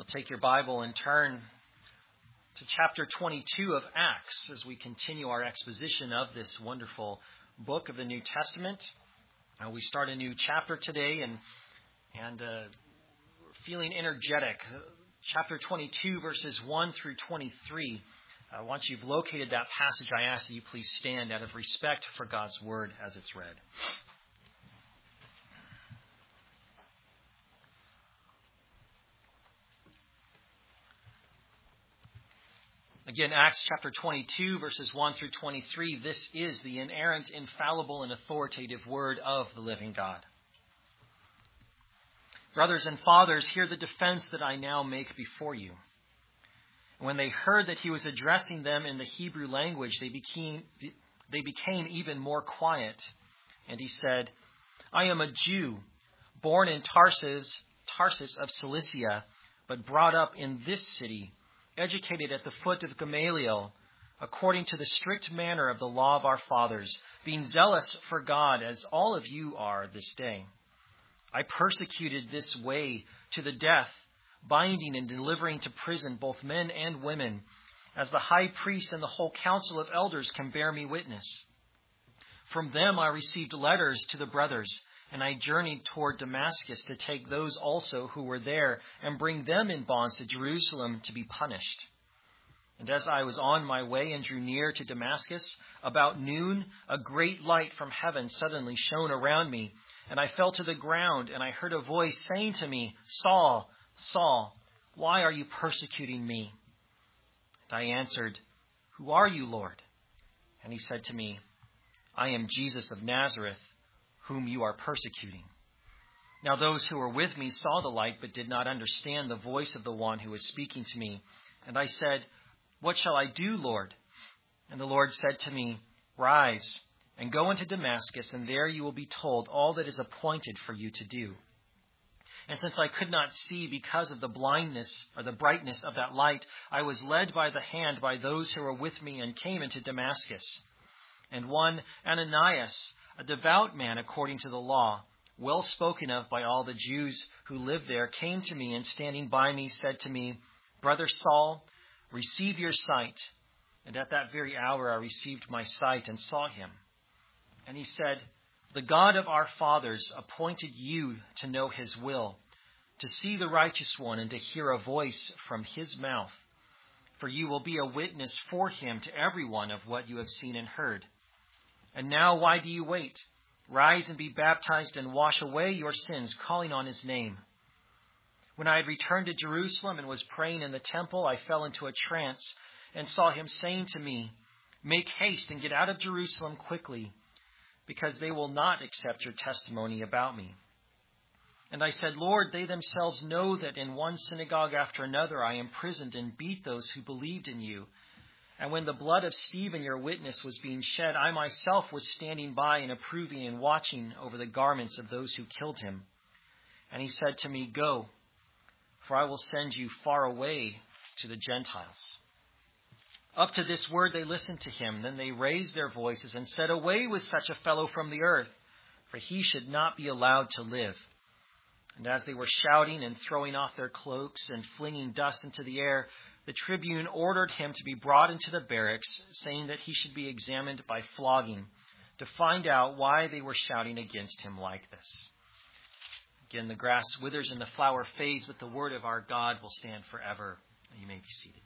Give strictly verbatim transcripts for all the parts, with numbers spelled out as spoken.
You'll take your Bible and turn to chapter twenty-two of Acts as we continue our exposition of this wonderful book of the New Testament. Uh, we start a new chapter today and and uh, feeling energetic. Uh, chapter twenty-two, verses one through twenty-three. Uh, once you've located that passage, I ask that you please stand out of respect for God's word as it's read. Again, Acts chapter twenty-two, verses one through twenty-three. This is the inerrant, infallible, and authoritative word of the living God. Brothers and fathers, hear the defense that I now make before you. When they heard that he was addressing them in the Hebrew language, they became, they became even more quiet. And he said, I am a Jew, born in Tarsus, Tarsus of Cilicia, but brought up in this city, educated at the foot of Gamaliel, according to the strict manner of the law of our fathers, being zealous for God, as all of you are this day. I persecuted this way to the death, binding and delivering to prison both men and women, as the high priest and the whole council of elders can bear me witness. From them I received letters to the brothers, and I journeyed toward Damascus to take those also who were there and bring them in bonds to Jerusalem to be punished. And as I was on my way and drew near to Damascus, about noon, a great light from heaven suddenly shone around me, and I fell to the ground, and I heard a voice saying to me, Saul, Saul, why are you persecuting me? And I answered, Who are you, Lord? And he said to me, I am Jesus of Nazareth, whom you are persecuting. Now those who were with me saw the light, but did not understand the voice of the one who was speaking to me. And I said, What shall I do, Lord? And the Lord said to me, Rise and go into Damascus, and there you will be told all that is appointed for you to do. And since I could not see because of the blindness or the brightness of that light, I was led by the hand by those who were with me and came into Damascus. And one, Ananias, a devout man according to the law, well spoken of by all the Jews who lived there, came to me and standing by me said to me, Brother Saul, receive your sight. And at that very hour I received my sight and saw him. And he said, The God of our fathers appointed you to know his will, to see the righteous one and to hear a voice from his mouth. For you will be a witness for him to everyone of what you have seen and heard. And now why do you wait? Rise and be baptized and wash away your sins, calling on his name. When I had returned to Jerusalem and was praying in the temple, I fell into a trance and saw him saying to me, Make haste and get out of Jerusalem quickly, because they will not accept your testimony about me. And I said, Lord, they themselves know that in one synagogue after another I imprisoned and beat those who believed in you. And when the blood of Stephen, your witness, was being shed, I myself was standing by and approving and watching over the garments of those who killed him. And he said to me, Go, for I will send you far away to the Gentiles. Up to this word they listened to him. Then they raised their voices and said, Away with such a fellow from the earth, for he should not be allowed to live. And as they were shouting and throwing off their cloaks and flinging dust into the air, the tribune ordered him to be brought into the barracks, saying that he should be examined by flogging, to find out why they were shouting against him like this. Again, the grass withers and the flower fades, but the word of our God will stand forever. You may be seated.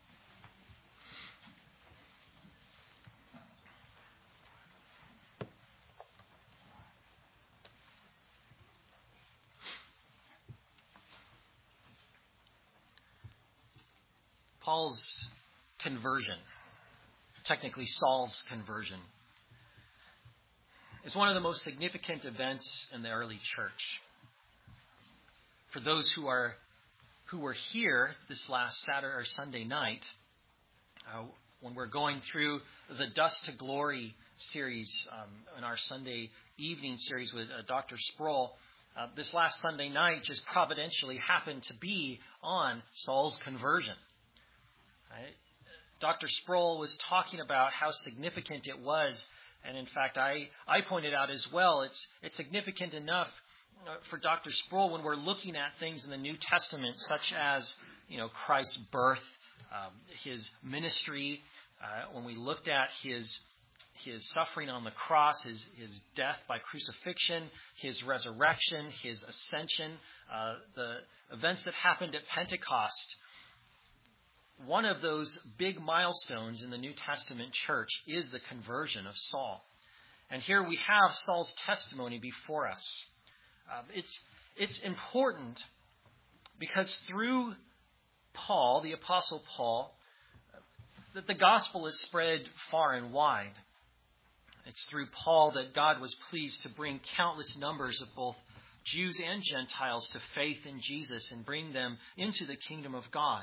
Paul's conversion, technically Saul's conversion, is one of the most significant events in the early church. For those who are who were here this last Saturday or Sunday night, uh, when we're going through the Dust to Glory series um, in our Sunday evening series with uh, Doctor Sproul, uh, this last Sunday night just providentially happened to be on Saul's conversion. Right? Doctor Sproul was talking about how significant it was, and in fact, I, I pointed out as well, it's it's significant enough for Doctor Sproul when we're looking at things in the New Testament, such as you know, Christ's birth, um, his ministry, uh, when we looked at his his suffering on the cross, his, his death by crucifixion, his resurrection, his ascension, uh, the events that happened at Pentecost. One of those big milestones in the New Testament church is the conversion of Saul. And here we have Saul's testimony before us. Uh, it's, it's important because through Paul, the Apostle Paul, that the gospel is spread far and wide. It's through Paul that God was pleased to bring countless numbers of both Jews and Gentiles to faith in Jesus and bring them into the kingdom of God.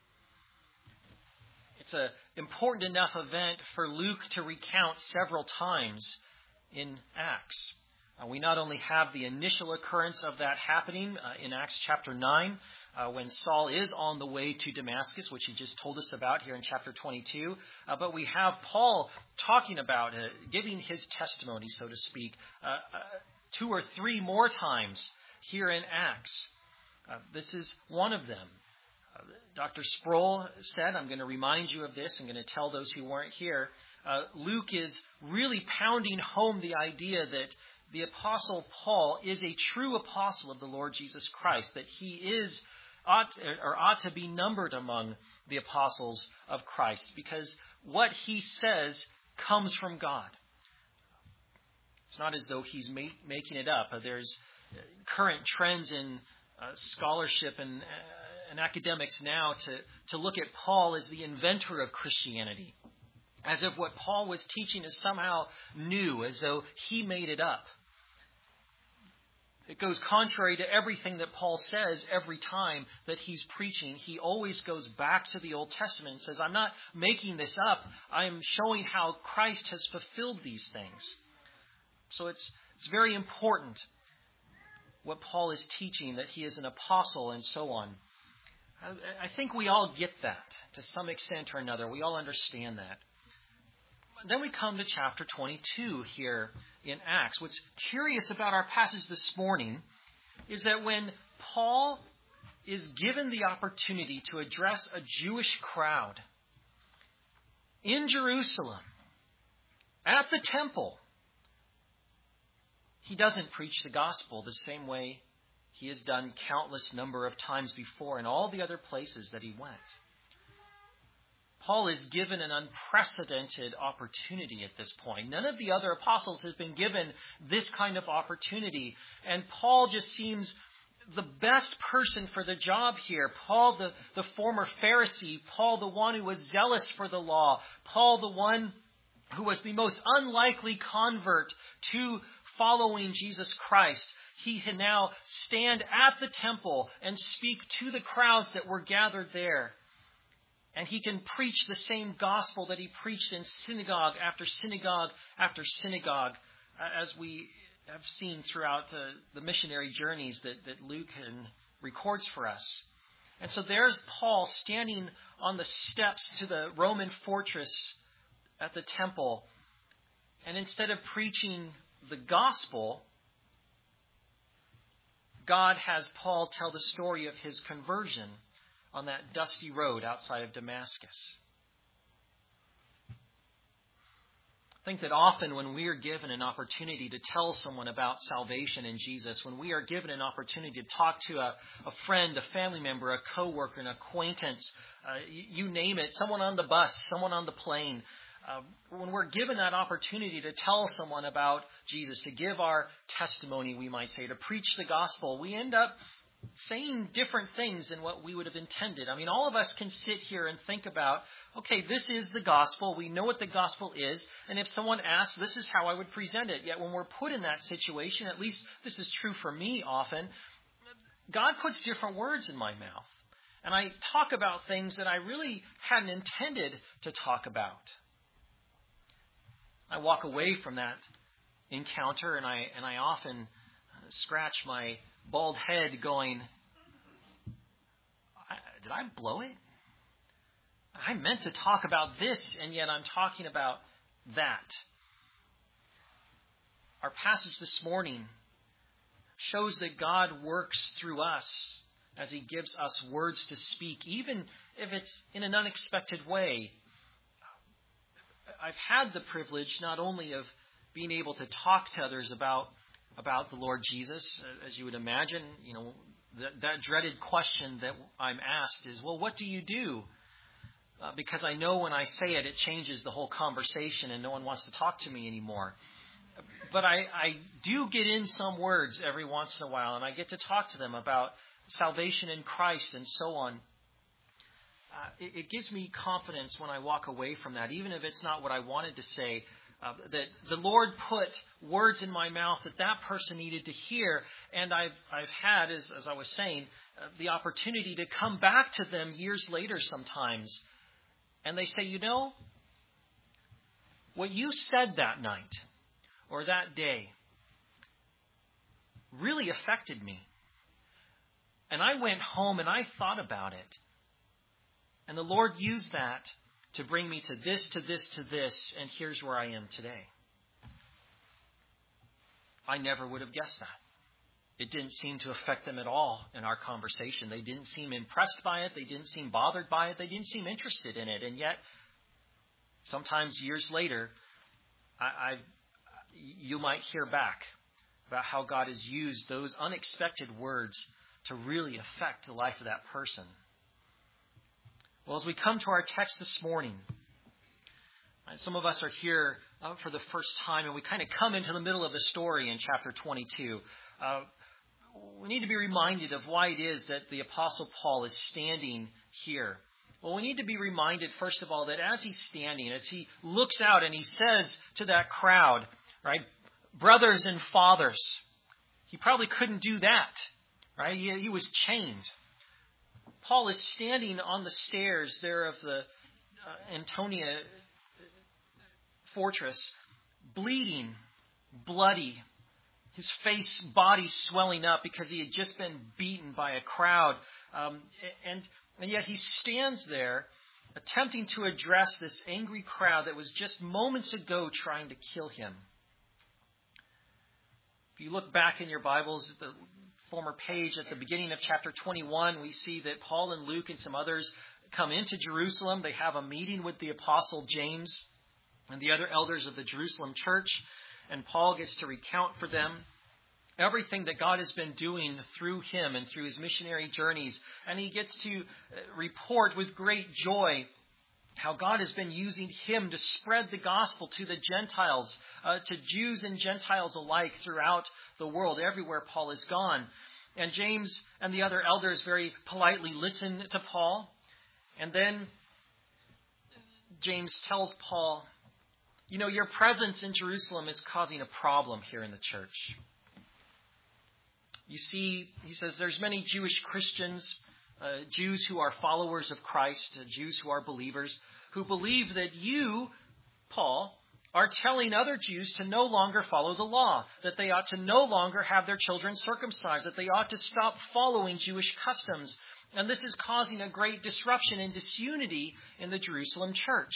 It's an important enough event for Luke to recount several times in Acts. Uh, we not only have the initial occurrence of that happening uh, in Acts chapter nine, uh, when Saul is on the way to Damascus, which he just told us about here in chapter twenty-two, uh, but we have Paul talking about, uh, giving his testimony, so to speak, uh, uh, two or three more times here in Acts. Uh, this is one of them. Uh, Doctor Sproul said, I'm going to remind you of this, I'm going to tell those who weren't here, uh, Luke is really pounding home the idea that the Apostle Paul is a true apostle of the Lord Jesus Christ, that he is ought or ought to be numbered among the apostles of Christ, because what he says comes from God. It's not as though he's ma- making it up. There's current trends in uh, scholarship and, uh, and academics now to, to look at Paul as the inventor of Christianity, as if what Paul was teaching is somehow new, as though he made it up. It goes contrary to everything that Paul says every time that he's preaching. He always goes back to the Old Testament and says, I'm not making this up. I'm showing how Christ has fulfilled these things. So it's it's very important what Paul is teaching, that he is an apostle and so on. I, I think we all get that to some extent or another. We all understand that. Then we come to chapter twenty-two here in Acts. What's curious about our passage this morning is that when Paul is given the opportunity to address a Jewish crowd in Jerusalem, at the temple, he doesn't preach the gospel the same way he has done countless number of times before in all the other places that he went. Paul is given an unprecedented opportunity at this point. None of the other apostles has been given this kind of opportunity. And Paul just seems the best person for the job here. Paul, the, the former Pharisee. Paul, the one who was zealous for the law. Paul, the one who was the most unlikely convert to following Jesus Christ. He can now stand at the temple and speak to the crowds that were gathered there. And he can preach the same gospel that he preached in synagogue after synagogue after synagogue, as we have seen throughout the, the missionary journeys that, that Luke records for us. And so there's Paul standing on the steps to the Roman fortress at the temple. And instead of preaching the gospel, God has Paul tell the story of his conversion on that dusty road outside of Damascus. I think that often when we are given an opportunity to tell someone about salvation in Jesus, when we are given an opportunity to talk to a, a friend, a family member, a coworker, an acquaintance, uh, you, you name it, someone on the bus, someone on the plane, uh, when we're given that opportunity to tell someone about Jesus, to give our testimony, we might say, to preach the gospel, we end up saying different things than what we would have intended. I mean, all of us can sit here and think about, okay, this is the gospel. We know what the gospel is. And if someone asks, this is how I would present it. Yet when we're put in that situation, at least this is true for me often, God puts different words in my mouth. And I talk about things that I really hadn't intended to talk about. I walk away from that encounter and I, and I often scratch my bald head going, did I blow it? I meant to talk about this, and yet I'm talking about that. Our passage this morning shows that God works through us as he gives us words to speak, even if it's in an unexpected way. I've had the privilege not only of being able to talk to others about about the Lord Jesus, as you would imagine, you know, that, that dreaded question that I'm asked is, well, what do you do? Uh, because I know when I say it, it changes the whole conversation and no one wants to talk to me anymore. But I, I do get in some words every once in a while, and I get to talk to them about salvation in Christ and so on. Uh, it, it gives me confidence when I walk away from that, even if it's not what I wanted to say, uh, that the Lord put words in my mouth that that person needed to hear. And I've I've had, as, as I was saying, uh, the opportunity to come back to them years later sometimes. And they say, you know, what you said that night or that day really affected me. And I went home and I thought about it. And the Lord used that to bring me to this, to this, to this, and here's where I am today. I never would have guessed that. It didn't seem to affect them at all in our conversation. They didn't seem impressed by it. They didn't seem bothered by it. They didn't seem interested in it. And yet, sometimes years later, I, I, you might hear back about how God has used those unexpected words to really affect the life of that person. Well, as we come to our text this morning, some of us are here uh, for the first time, and we kind of come into the middle of the story in chapter twenty-two. Uh, we need to be reminded of why it is that the Apostle Paul is standing here. Well, we need to be reminded, first of all, that as he's standing, as he looks out and he says to that crowd, right, brothers and fathers, he probably couldn't do that, right? He, he was chained. Paul is standing on the stairs there of the uh, Antonia fortress, bleeding, bloody, his face, body swelling up because he had just been beaten by a crowd. Um, and, and yet he stands there attempting to address this angry crowd that was just moments ago trying to kill him. If you look back in your Bibles, the former page at the beginning of chapter twenty-one, we see that Paul and Luke and some others come into Jerusalem. They have a meeting with the Apostle James and the other elders of the Jerusalem church. And Paul gets to recount for them everything that God has been doing through him and through his missionary journeys. And he gets to report with great joy how God has been using him to spread the gospel to the Gentiles, uh, to Jews and Gentiles alike throughout the world, everywhere Paul has gone. And James and the other elders very politely listen to Paul. And then James tells Paul, you know, your presence in Jerusalem is causing a problem here in the church. You see, he says, there's many Jewish Christians, uh, Jews who are followers of Christ, uh, Jews who are believers, who believe that you, Paul, are telling other Jews to no longer follow the law, that they ought to no longer have their children circumcised, that they ought to stop following Jewish customs. And this is causing a great disruption and disunity in the Jerusalem church.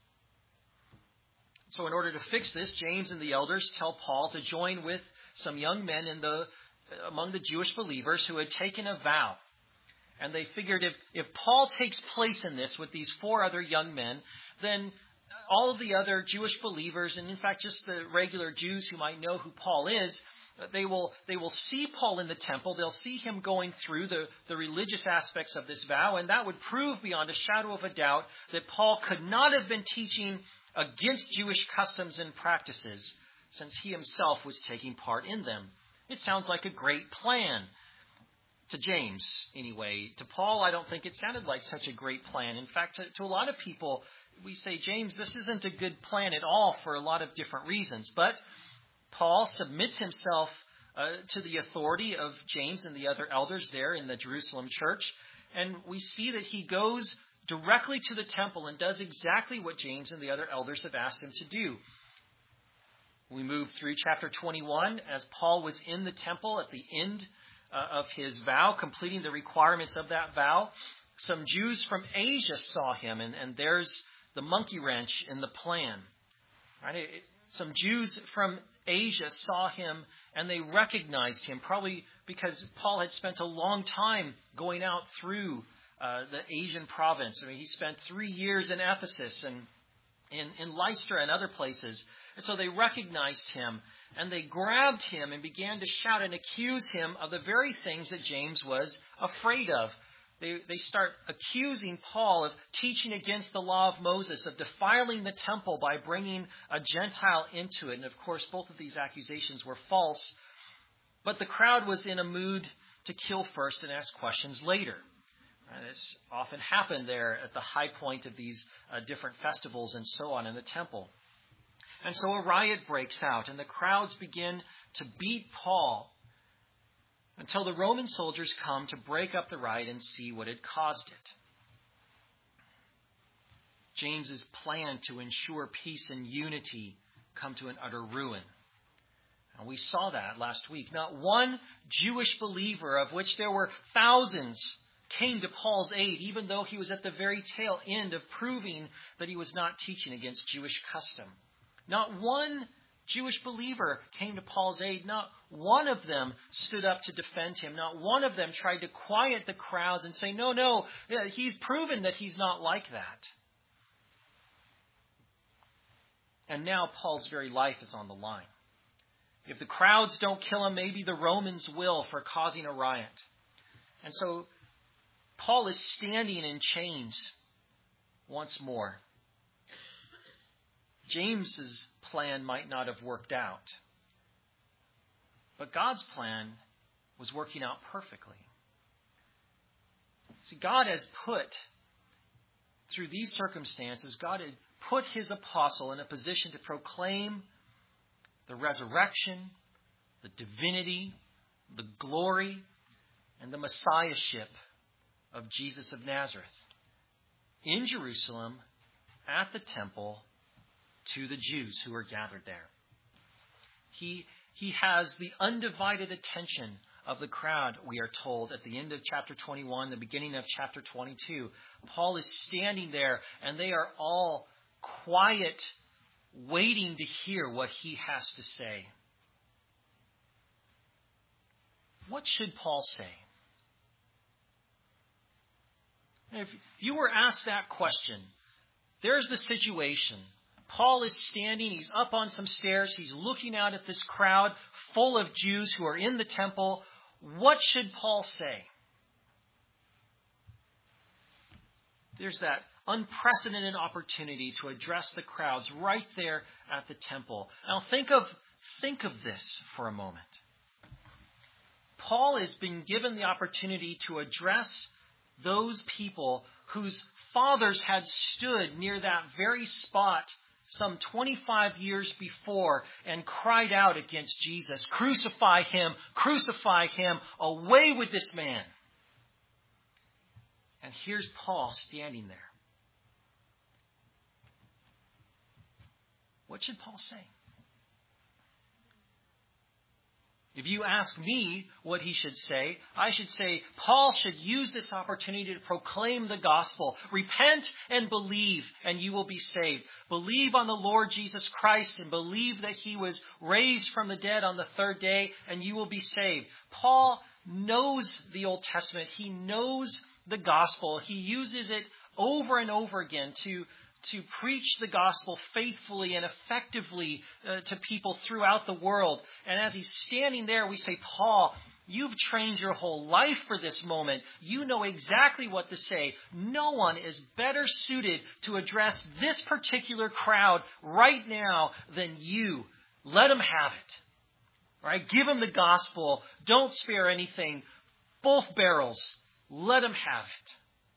So in order to fix this, James and the elders tell Paul to join with some young men in the among the Jewish believers who had taken a vow. And they figured if, if Paul takes place in this with these four other young men, then all of the other Jewish believers, and in fact just the regular Jews who might know who Paul is, they will they will see Paul in the temple. They'll see him going through the, the religious aspects of this vow, and that would prove beyond a shadow of a doubt that Paul could not have been teaching against Jewish customs and practices, since he himself was taking part in them. It sounds like a great plan. To James, anyway. To Paul, I don't think it sounded like such a great plan. In fact, to, to a lot of people, we say, James, this isn't a good plan at all for a lot of different reasons. But Paul submits himself uh, to the authority of James and the other elders there in the Jerusalem church. And we see that he goes directly to the temple and does exactly what James and the other elders have asked him to do. We move through chapter twenty-one as Paul was in the temple at the end uh, of his vow, completing the requirements of that vow. Some Jews from Asia saw him, and, and there's the monkey wrench in the plan. Right? It, some Jews from Asia saw him, and they recognized him, probably because Paul had spent a long time going out through uh, the Asian province. I mean, he spent three years in Ephesus and in, in Lystra and other places. And so they recognized him, and they grabbed him and began to shout and accuse him of the very things that James was afraid of. They, they start accusing Paul of teaching against the law of Moses, of defiling the temple by bringing a Gentile into it. And of course, both of these accusations were false. But the crowd was in a mood to kill first and ask questions later. And this often happened there at the high point of these uh, different festivals and so on in the temple. And so a riot breaks out, and the crowds begin to beat Paul until the Roman soldiers come to break up the riot and see what had caused it. James's plan to ensure peace and unity come to an utter ruin. And we saw that last week. Not one Jewish believer, of which there were thousands, came to Paul's aid, even though he was at the very tail end of proving that he was not teaching against Jewish custom. Not one Jewish believer came to Paul's aid. Not one of them stood up to defend him. Not one of them tried to quiet the crowds and say, no, no, he's proven that he's not like that. And now Paul's very life is on the line. If the crowds don't kill him, maybe the Romans will for causing a riot. And so Paul is standing in chains once more. James's plan might not have worked out, but God's plan was working out perfectly. See, God has put, through these circumstances, God had put his apostle in a position to proclaim the resurrection, the divinity, the glory, and the messiahship of Jesus of Nazareth in Jerusalem, at the temple, to the Jews who are gathered there. He, he has the undivided attention of the crowd, we are told, at the end of chapter twenty-one, the beginning of chapter twenty-two. Paul is standing there, and they are all quiet, waiting to hear what he has to say. What should Paul say? If you were asked that question, there's the situation. Paul is standing, he's up on some stairs, he's looking out at this crowd full of Jews who are in the temple. What should Paul say? There's that unprecedented opportunity to address the crowds right there at the temple. Now think of, think of this for a moment. Paul has been given the opportunity to address those people whose fathers had stood near that very spot some twenty-five years before and cried out against Jesus, "Crucify him, crucify him, away with this man." And here's Paul standing there. What should Paul say? If you ask me what he should say, I should say Paul should use this opportunity to proclaim the gospel. Repent and believe, and you will be saved. Believe on the Lord Jesus Christ and believe that he was raised from the dead on the third day, and you will be saved. Paul knows the Old Testament. He knows the gospel. He uses it over and over again to to preach the gospel faithfully and effectively uh, to people throughout the world. And as he's standing there, we say, Paul, you've trained your whole life for this moment. You know exactly what to say. No one is better suited to address this particular crowd right now than you. Let them have it. All right? Give them the gospel. Don't spare anything. Both barrels. Let them have it.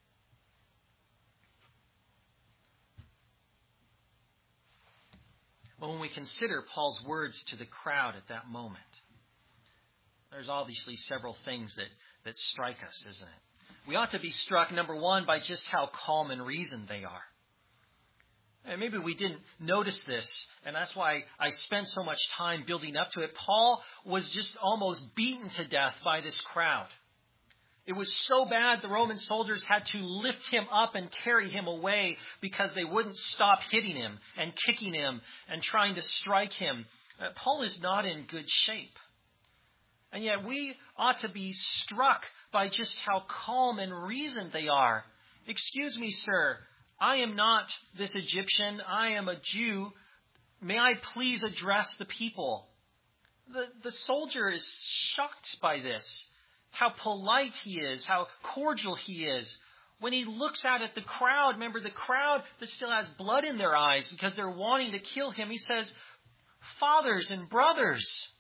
When we consider Paul's words to the crowd at that moment, there's obviously several things that, that strike us, isn't it? We ought to be struck, number one, by just how calm and reasoned they are. And maybe we didn't notice this, and that's why I spent so much time building up to it. Paul was just almost beaten to death by this crowd. It was so bad the Roman soldiers had to lift him up and carry him away because they wouldn't stop hitting him and kicking him and trying to strike him. Uh, Paul is not in good shape. And yet we ought to be struck by just how calm and reasoned they are. Excuse me, sir, I am not this Egyptian. I am a Jew. May I please address the people? The, the soldier is shocked by this, how polite he is, how cordial he is. When he looks out at the crowd, remember the crowd that still has blood in their eyes because they're wanting to kill him, he says, fathers and brothers.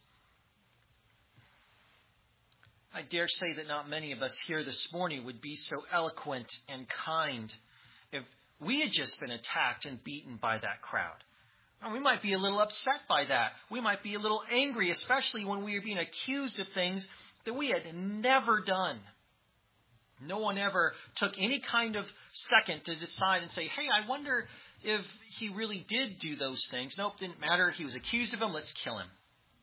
I dare say that not many of us here this morning would be so eloquent and kind if we had just been attacked and beaten by that crowd. And we might be a little upset by that. We might be a little angry, especially when we are being accused of things that we had never done. No one ever took any kind of second to decide and say, hey, I wonder if he really did do those things. Nope, didn't matter. He was accused of them. Let's kill him.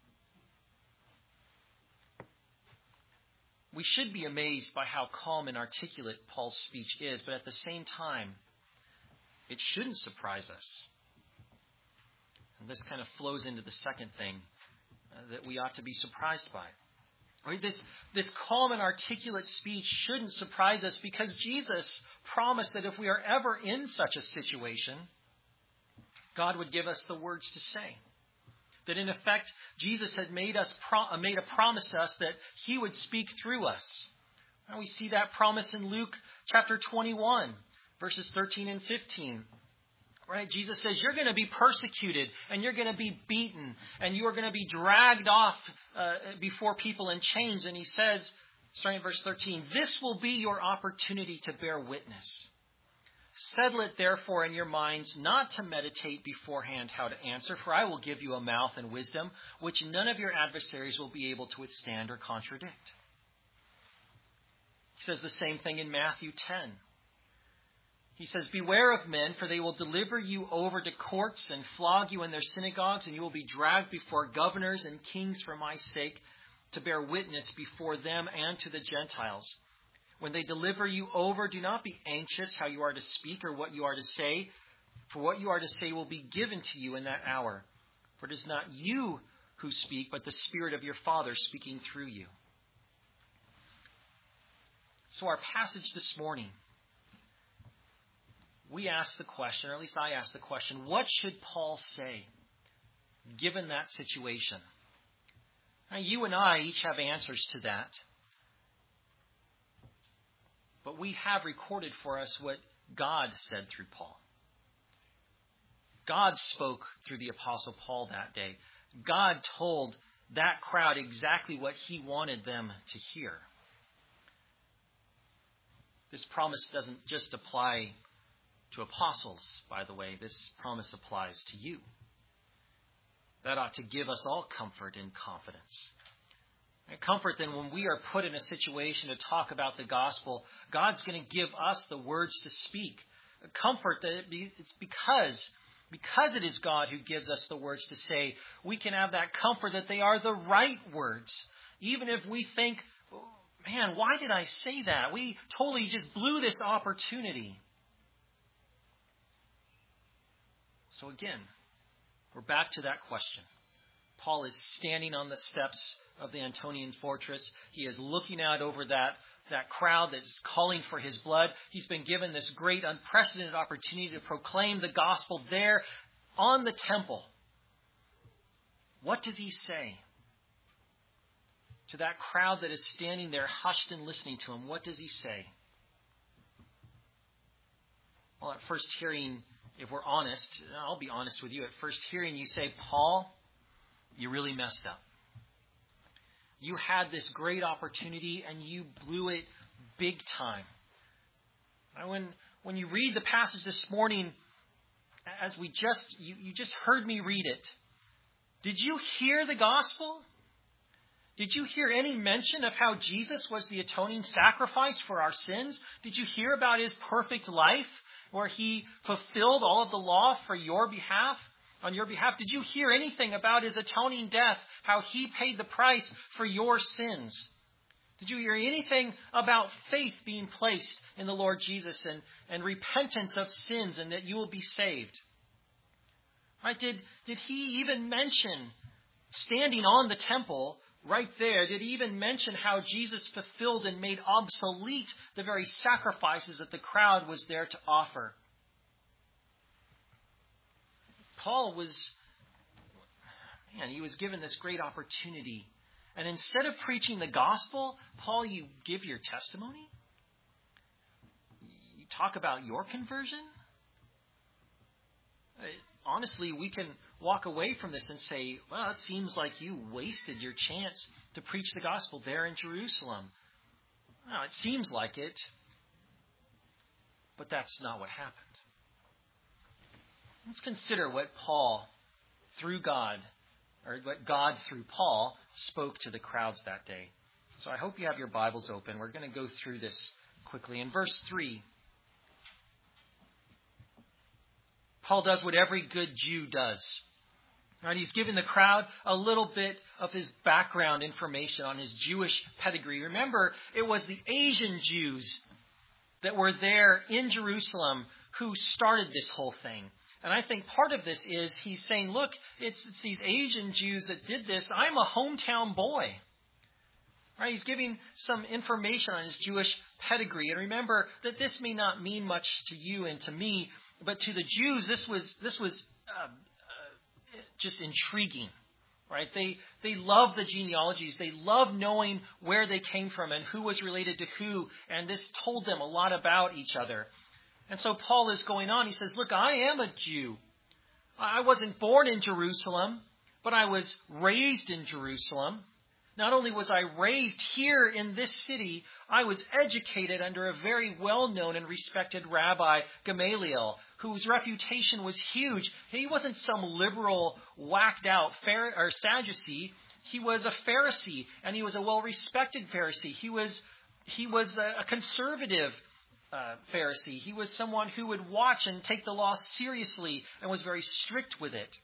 We should be amazed by how calm and articulate Paul's speech is, but at the same time, it shouldn't surprise us. And this kind of flows into the second thing uh, that we ought to be surprised by. Right? This, this calm and articulate speech shouldn't surprise us because Jesus promised that if we are ever in such a situation, God would give us the words to say. That in effect, Jesus had made us pro- made a promise to us that he would speak through us. And we see that promise in Luke chapter twenty-one, verses thirteen and fifteen. Right? Jesus says, you're going to be persecuted and you're going to be beaten and you are going to be dragged off uh, before people in chains. And he says, starting at verse thirteen, this will be your opportunity to bear witness. Settle it therefore in your minds not to meditate beforehand how to answer, for I will give you a mouth and wisdom which none of your adversaries will be able to withstand or contradict. He says the same thing in Matthew ten. He says, beware of men, for they will deliver you over to courts and flog you in their synagogues, and you will be dragged before governors and kings for my sake to bear witness before them and to the Gentiles. When they deliver you over, do not be anxious how you are to speak or what you are to say, for what you are to say will be given to you in that hour. For it is not you who speak, but the Spirit of your Father speaking through you. So our passage this morning, we ask the question, or at least I ask the question, what should Paul say given that situation? Now, you and I each have answers to that. But we have recorded for us what God said through Paul. God spoke through the Apostle Paul that day. God told that crowd exactly what he wanted them to hear. This promise doesn't just apply to apostles, by the way. This promise applies to you. That ought to give us all comfort and confidence. And comfort then when we are put in a situation to talk about the gospel, God's going to give us the words to speak. Comfort that it's because, because it is God who gives us the words to say, we can have that comfort that they are the right words. Even if we think, man, why did I say that? We totally just blew this opportunity. So again, we're back to that question. Paul is standing on the steps of the Antonian fortress. He is looking out over that, that crowd that's calling for his blood. He's been given this great unprecedented opportunity to proclaim the gospel there on the temple. What does he say to that crowd that is standing there hushed and listening to him? What does he say? Well, at first hearing, if we're honest, I'll be honest with you, at first hearing you say, Paul, you really messed up. You had this great opportunity and you blew it big time. When, when you read the passage this morning, as we just, you, you just heard me read it, did you hear the gospel? Did you hear any mention of how Jesus was the atoning sacrifice for our sins? Did you hear about his perfect life where he fulfilled all of the law for your behalf? On your behalf, did you hear anything about his atoning death, how he paid the price for your sins? Did you hear anything about faith being placed in the Lord Jesus and, and repentance of sins and that you will be saved? Right? Did, did he even mention standing on the temple right there, did he even mention how Jesus fulfilled and made obsolete the very sacrifices that the crowd was there to offer. Paul was, man, he was given this great opportunity. And instead of preaching the gospel, Paul, you give your testimony? You talk about your conversion? Honestly, we can walk away from this and say, well, it seems like you wasted your chance to preach the gospel there in Jerusalem. Well, it seems like it, but that's not what happened. Let's consider what Paul, through God, or what God through Paul spoke to the crowds that day. So I hope you have your Bibles open. We're going to go through this quickly. In verse three, Paul does what every good Jew does. Right? He's giving the crowd a little bit of his background information on his Jewish pedigree. Remember, it was the Asian Jews that were there in Jerusalem who started this whole thing. And I think part of this is he's saying, look, it's, it's these Asian Jews that did this. I'm a hometown boy. Right? He's giving some information on his Jewish pedigree. And remember that this may not mean much to you and to me, but to the Jews, this was this was uh, uh, just intriguing. Right? They they love the genealogies. They love knowing where they came from and who was related to who. And this told them a lot about each other. And so Paul is going on. He says, look, I am a Jew. I wasn't born in Jerusalem, but I was raised in Jerusalem. Not only was I raised here in this city, I was educated under a very well-known and respected Rabbi, Gamaliel, whose reputation was huge. He wasn't some liberal, whacked-out Phar- or Sadducee. He was a Pharisee, and he was a well-respected Pharisee. He was, he was a, a conservative Uh, Pharisee. He was someone who would watch and take the law seriously and was very strict with it.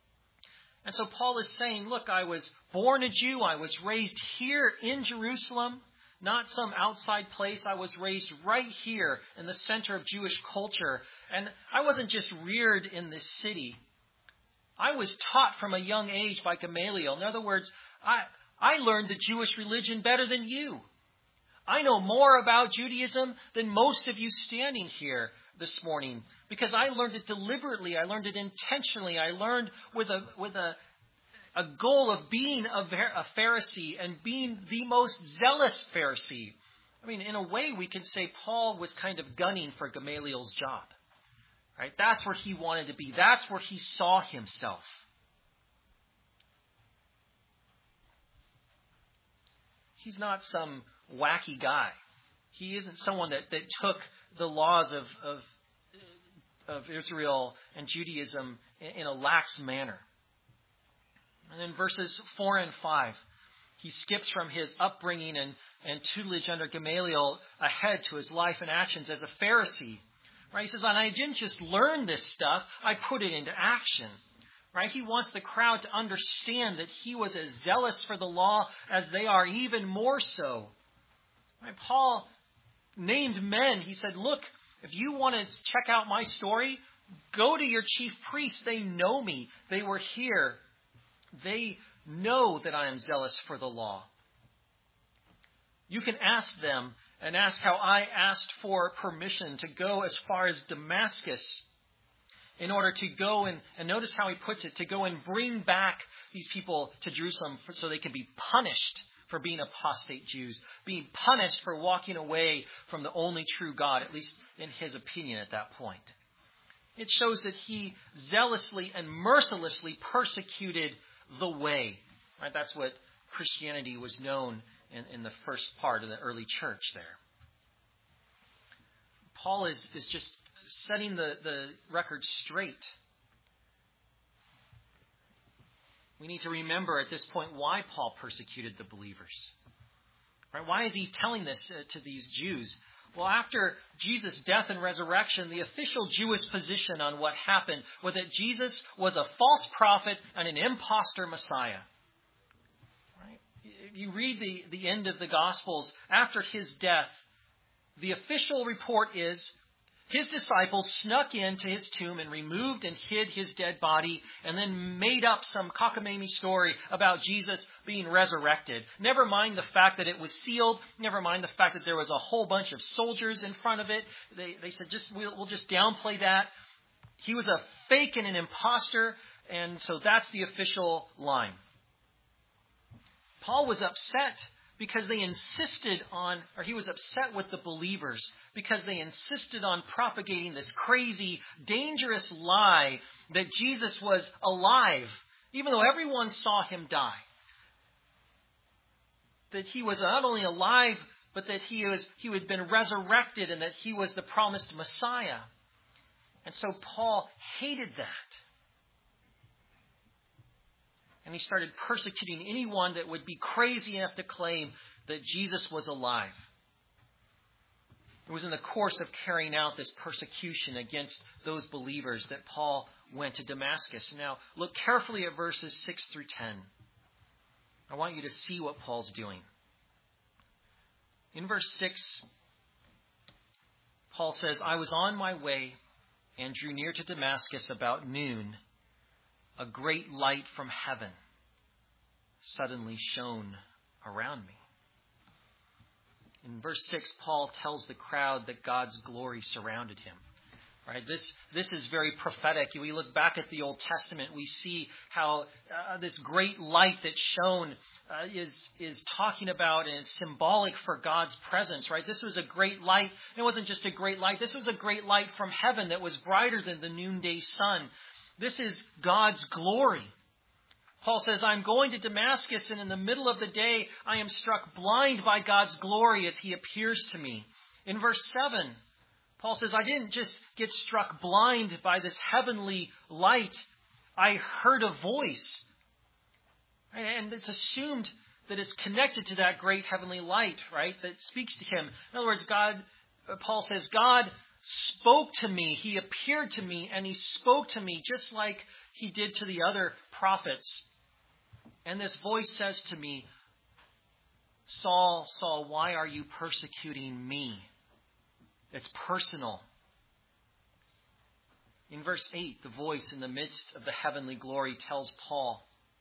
And so Paul is saying, look, I was born a Jew. I was raised here in Jerusalem, not some outside place. I was raised right here in the center of Jewish culture. And I wasn't just reared in this city. I was taught from a young age by Gamaliel. In other words, I, I learned the Jewish religion better than you. I know more about Judaism than most of you standing here this morning because I learned it deliberately. I learned it intentionally. I learned with a with a, a goal of being a, a Pharisee and being the most zealous Pharisee. I mean, in a way, we can say Paul was kind of gunning for Gamaliel's job. Right? That's where he wanted to be. That's where he saw himself. He's not some wacky guy. He isn't someone that, that took the laws of, of, of Israel and Judaism in, in a lax manner. And in verses four and five, he skips from his upbringing and, and tutelage under Gamaliel ahead to his life and actions as a Pharisee. Right? He says, and I didn't just learn this stuff, I put it into action. Right? He wants the crowd to understand that he was as zealous for the law as they are, even more so. Right? Paul named men. He said, look, if you want to check out my story, go to your chief priests. They know me. They were here. They know that I am zealous for the law. You can ask them and ask how I asked for permission to go as far as Damascus in order to go and, and notice how he puts it, to go and bring back these people to Jerusalem so they can be punished for being apostate Jews, being punished for walking away from the only true God, at least in his opinion at that point. It shows that he zealously and mercilessly persecuted the way. Right? That's what Christianity was known in, in the first part of the early church there. Paul is, is just setting the, the record straight. We need to remember at this point why Paul persecuted the believers. Right? Why is he telling this uh, to these Jews? Well, after Jesus' death and resurrection, the official Jewish position on what happened was that Jesus was a false prophet and an imposter Messiah. Right? If you read the, the end of the Gospels, after his death, the official report is His disciples snuck into his tomb and removed and hid his dead body and then made up some cockamamie story about Jesus being resurrected. Never mind the fact that it was sealed. Never mind the fact that there was a whole bunch of soldiers in front of it. They, they said, just we'll, we'll just downplay that. He was a fake and an imposter, and so that's the official line. Paul was upset because they insisted on, or he was upset with the believers because they insisted on propagating this crazy, dangerous lie that Jesus was alive, even though everyone saw him die. That he was not only alive, but that he was he had been resurrected and that he was the promised Messiah. And so Paul hated that. And he started persecuting anyone that would be crazy enough to claim that Jesus was alive. It was in the course of carrying out this persecution against those believers that Paul went to Damascus. Now, look carefully at verses six through ten. I want you to see what Paul's doing. In verse six, Paul says, I was on my way and drew near to Damascus about noon. A great light from heaven suddenly shone around me. In verse six, Paul tells the crowd that God's glory surrounded him. Right? This, this is very prophetic. We look back at the Old Testament, we see how uh, this great light that shone uh, is, is talking about and is symbolic for God's presence. Right? This was a great light. It wasn't just a great light. This was a great light from heaven that was brighter than the noonday sun. This is God's glory. Paul says, I'm going to Damascus, and in the middle of the day, I am struck blind by God's glory as he appears to me. In verse seven, Paul says, I didn't just get struck blind by this heavenly light. I heard a voice. And it's assumed that it's connected to that great heavenly light, right, that speaks to him. In other words, God, Paul says, God spoke to me. He appeared to me and he spoke to me just like he did to the other prophets. And this voice says to me, Saul, Saul, why are you persecuting me? It's personal. In verse eight, the voice in the midst of the heavenly glory tells Paul,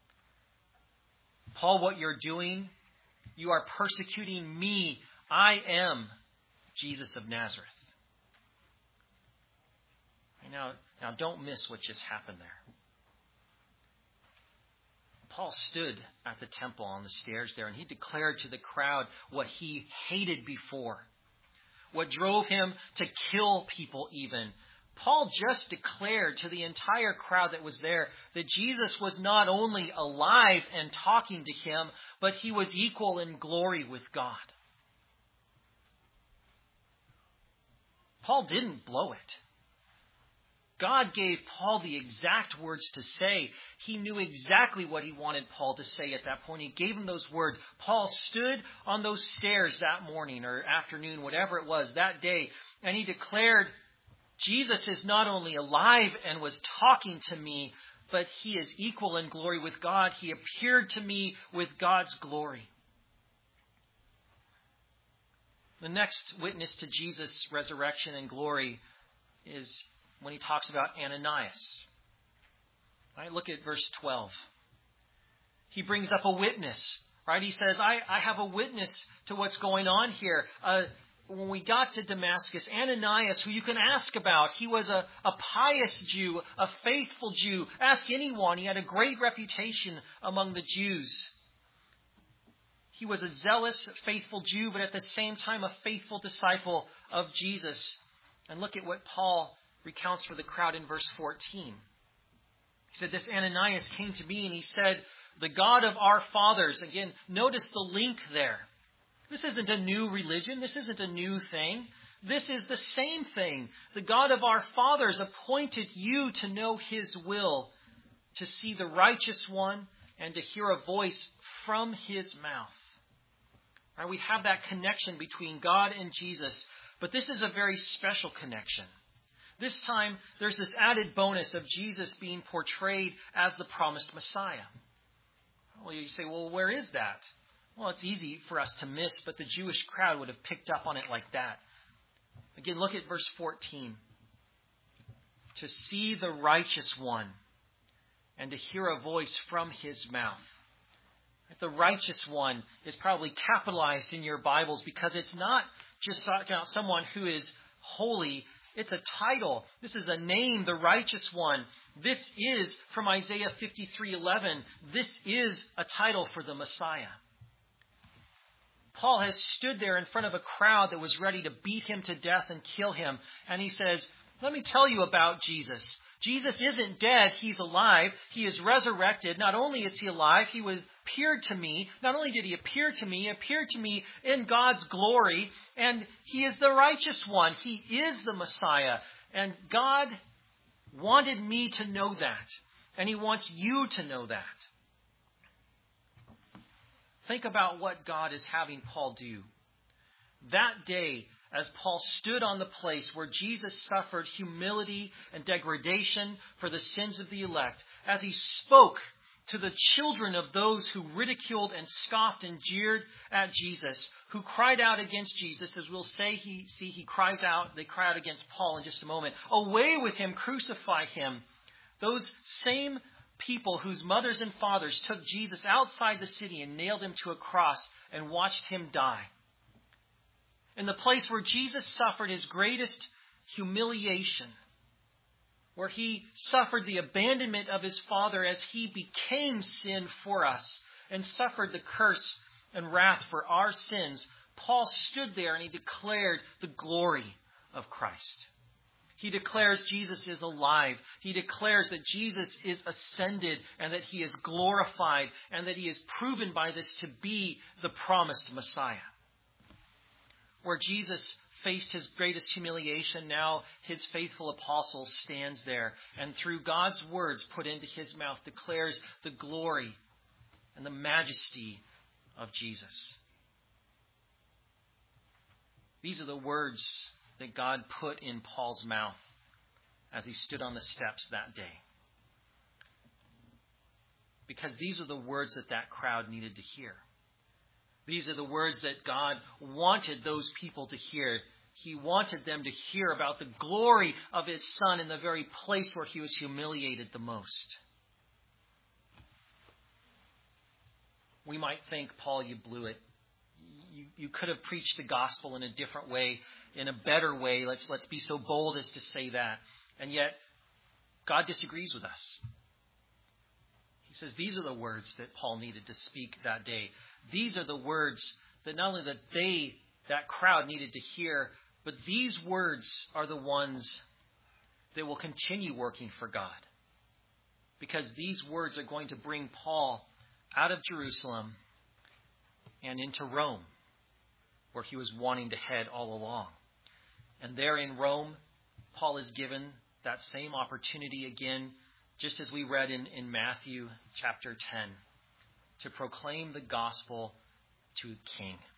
Paul, what you're doing, you are persecuting me. I am Jesus of Nazareth. Now, now don't miss what just happened there. Paul stood at the temple on the stairs there, and he declared to the crowd what he hated before, what drove him to kill people even. Paul just declared to the entire crowd that was there that Jesus was not only alive and talking to him, but he was equal in glory with God. Paul didn't blow it. God gave Paul the exact words to say. He knew exactly what he wanted Paul to say at that point. He gave him those words. Paul stood on those stairs that morning or afternoon, whatever it was, that day, and he declared, Jesus is not only alive and was talking to me, but he is equal in glory with God. He appeared to me with God's glory. The next witness to Jesus' resurrection and glory is when he talks about Ananias. Right, look at verse twelve. He brings up a witness. Right? He says, I, I have a witness to what's going on here. Uh, when we got to Damascus, Ananias, who you can ask about, he was a, a pious Jew, a faithful Jew. Ask anyone. He had a great reputation among the Jews. He was a zealous, faithful Jew, but at the same time a faithful disciple of Jesus. And look at what Paul recounts for the crowd in verse fourteen. He said, this Ananias came to me and he said, the God of our fathers. Again, notice the link there. This isn't a new religion. This isn't a new thing. This is the same thing. The God of our fathers appointed you to know his will, to see the righteous one, and to hear a voice from his mouth. Right, we have that connection between God and Jesus, but this is a very special connection. This time, there's this added bonus of Jesus being portrayed as the promised Messiah. Well, you say, well, where is that? Well, it's easy for us to miss, but the Jewish crowd would have picked up on it like that. Again, look at verse fourteen. To see the righteous one and to hear a voice from his mouth. The righteous one is probably capitalized in your Bibles because it's not just talking about someone who is holy. It's a title. This is a name, the righteous one. This is from Isaiah fifty-three eleven. This is a title for the Messiah. Paul has stood there in front of a crowd that was ready to beat him to death and kill him. And he says, let me tell you about Jesus. Jesus isn't dead. He's alive. He is resurrected. Not only is he alive, he was appeared to me. Not only did he appear to me, he appeared to me in God's glory. And he is the righteous one. He is the Messiah. And God wanted me to know that. And he wants you to know that. Think about what God is having Paul do. That day, as Paul stood on the place where Jesus suffered humility and degradation for the sins of the elect, as he spoke to the children of those who ridiculed and scoffed and jeered at Jesus, who cried out against Jesus, as we'll say, he see he cries out, they cry out against Paul in just a moment. Away with him, crucify him. Those same people whose mothers and fathers took Jesus outside the city and nailed him to a cross and watched him die. In the place where Jesus suffered his greatest humiliation, where he suffered the abandonment of his Father as he became sin for us and suffered the curse and wrath for our sins, Paul stood there and he declared the glory of Christ. He declares Jesus is alive. He declares that Jesus is ascended and that he is glorified and that he is proven by this to be the promised Messiah. Where Jesus faced his greatest humiliation, now his faithful apostle stands there and through God's words put into his mouth declares the glory and the majesty of Jesus. These are the words that God put in Paul's mouth as he stood on the steps that day. Because these are the words that that crowd needed to hear. These are the words that God wanted those people to hear. He wanted them to hear about the glory of his Son in the very place where he was humiliated the most. We might think, Paul, you blew it. You, you could have preached the gospel in a different way, in a better way. Let's, let's be so bold as to say that. And yet, God disagrees with us. He says these are the words that Paul needed to speak that day. These are the words that not only that they, that crowd needed to hear, but these words are the ones that will continue working for God. Because these words are going to bring Paul out of Jerusalem and into Rome, where he was wanting to head all along. And there in Rome, Paul is given that same opportunity again, just as we read in, in Matthew chapter ten, to proclaim the gospel to a king.